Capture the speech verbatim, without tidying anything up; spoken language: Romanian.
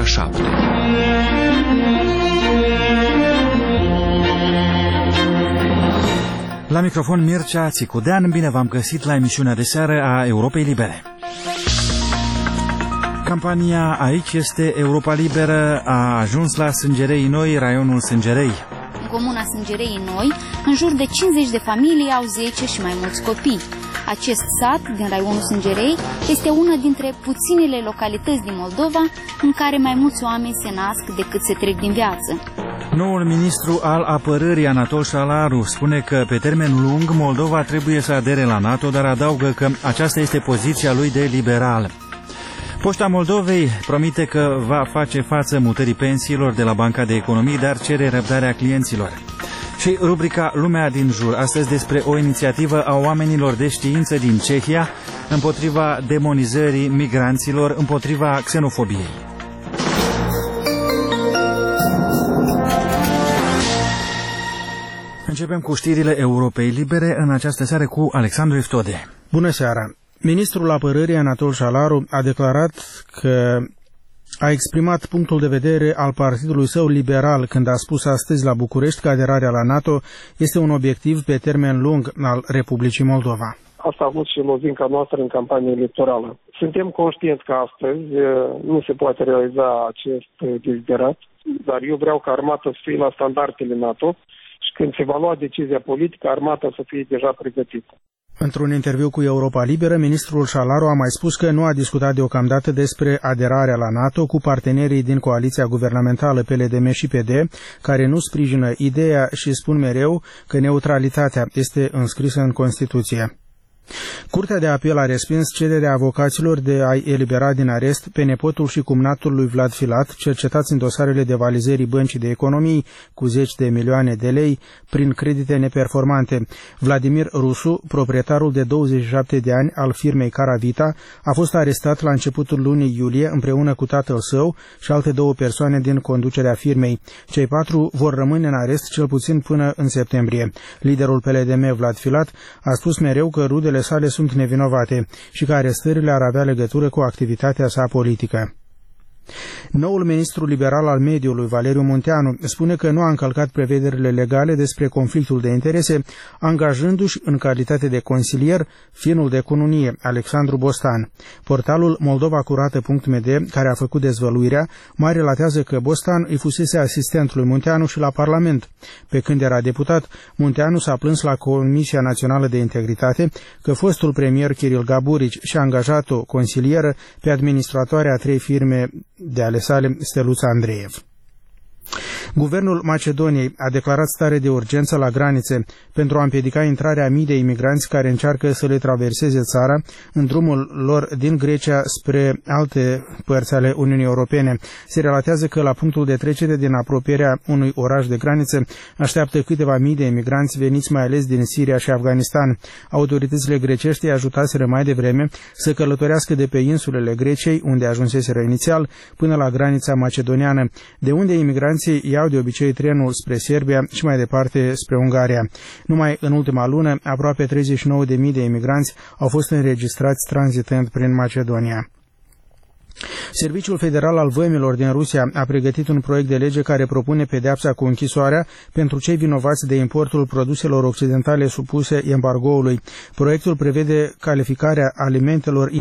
șapte. La microfon Mircea Țicudean, bine v-am găsit la emisiunea de seară a Europei Libere. Campania Aici este Europa Liberă a ajuns la Sângerei Noi, raionul Sângerei. În comuna Sângerei Noi, în jur de cincizeci de familii au zece și mai mulți copii. Acest sat din raionul Sângerei este una dintre puținele localități din Moldova în care mai mulți oameni se nasc decât se trec din viață. Noul ministru al apărării, Anatol Șalaru, spune că pe termen lung Moldova trebuie să adere la NATO, dar adaugă că aceasta este poziția lui de liberal. Poșta Moldovei promite că va face față mutării pensiilor de la Banca de Economii, dar cere răbdarea clienților. Și rubrica Lumea din jur, astăzi despre o inițiativă a oamenilor de știință din Cehia împotriva demonizării migranților, împotriva xenofobiei. Începem cu știrile Europei Libere în această seară cu Alexandru Iftode. Bună seara! Ministrul apărării Anatol Șalaru a declarat că a exprimat punctul de vedere al partidului său liberal când a spus astăzi la București că aderarea la NATO este un obiectiv pe termen lung al Republicii Moldova. Asta a fost și lozinca noastră în campanie electorală. Suntem conștienți că astăzi nu se poate realiza acest deziderat, dar eu vreau ca armata să fie la standardele NATO și când se va lua decizia politică, armata să fie deja pregătită. Într-un interviu cu Europa Liberă, ministrul Șalaru a mai spus că nu a discutat deocamdată despre aderarea la NATO cu partenerii din coaliția guvernamentală P L D M și P D, care nu sprijină ideea și spun mereu că neutralitatea este înscrisă în Constituție. Curtea de apel a respins cererea avocaților de a-i elibera din arest pe nepotul și cumnatul lui Vlad Filat, cercetați în dosarele de valizării Băncii de Economii cu zeci de milioane de lei prin credite neperformante. Vladimir Rusu, proprietarul de douăzeci și șapte de ani al firmei Caravita, a fost arestat la începutul lunii iulie împreună cu tatăl său și alte două persoane din conducerea firmei. Cei patru vor rămâne în arest cel puțin până în septembrie. Liderul P L D M, Vlad Filat, a spus mereu că rudele sale sunt nevinovate și că arestările ar avea legătură cu activitatea sa politică. Noul ministru liberal al mediului, Valeriu Munteanu, spune că nu a încălcat prevederile legale despre conflictul de interese, angajându-și în calitate de consilier finul de cununie, Alexandru Bostan. Portalul moldova curată punct m d, care a făcut dezvăluirea, mai relatează că Bostan îi fusese asistentul lui Munteanu și la Parlament. Pe când era deputat, Munteanu s-a plâns la Comisia Națională de Integritate că fostul premier Kiril Gaburici și-a angajat-o consilieră pe administratoarea a trei firme de ale sale, Steluța Andreev. Guvernul Macedoniei a declarat stare de urgență la granițe pentru a împiedica intrarea a mii de imigranți care încearcă să le traverseze țara în drumul lor din Grecia spre alte părți ale Uniunii Europene. Se relatează că la punctul de trecere din apropierea unui oraș de graniță așteaptă câteva mii de imigranți veniți mai ales din Siria și Afganistan. Autoritățile grecești îi ajutaseră mai devreme să călătorească de pe insulele Greciei, unde ajunseseră inițial, până la granița macedoniană, de unde imigranții iau de obicei trenul spre Serbia și mai departe spre Ungaria. Numai în ultima lună, aproape treizeci și nouă de mii de imigranți au fost înregistrați tranzitând prin Macedonia. Serviciul Federal al Vămilor din Rusia a pregătit un proiect de lege care propune pedeapsa cu închisoarea pentru cei vinovați de importul produselor occidentale supuse embargoului. Proiectul prevede calificarea alimentelor